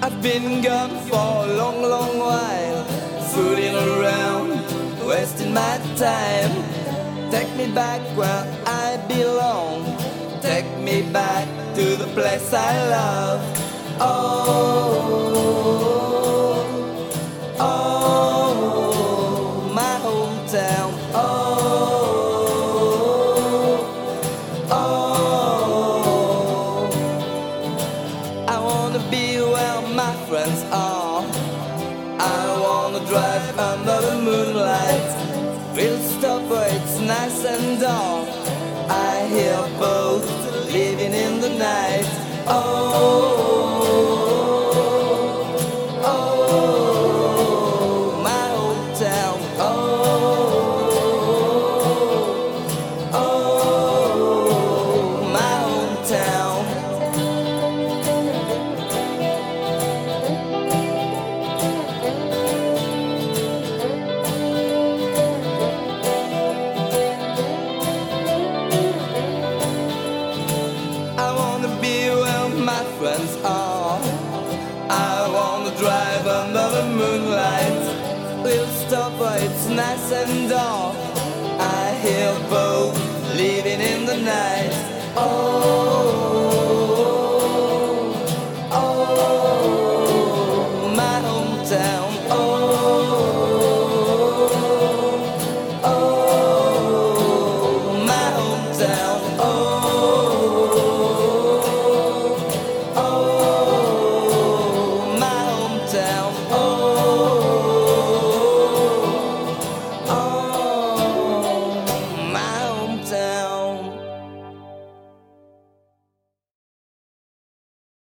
I've been gone for a long, long while, fooling around, wasting my time. Take me back where I belong, take me back to the place I love. Oh, oh, my hometown. Oh, oh, I wanna be where my friends are. I wanna drive under the moonlight. We'll stop where it's nice and dark. I hear boats living in the night. Oh, oh, my old town. Oh, oh, my hometown. I wanna be where my friends are. I wanna drive under the moonlight. We'll stop where it's nice and dark. I hear boats living in the night.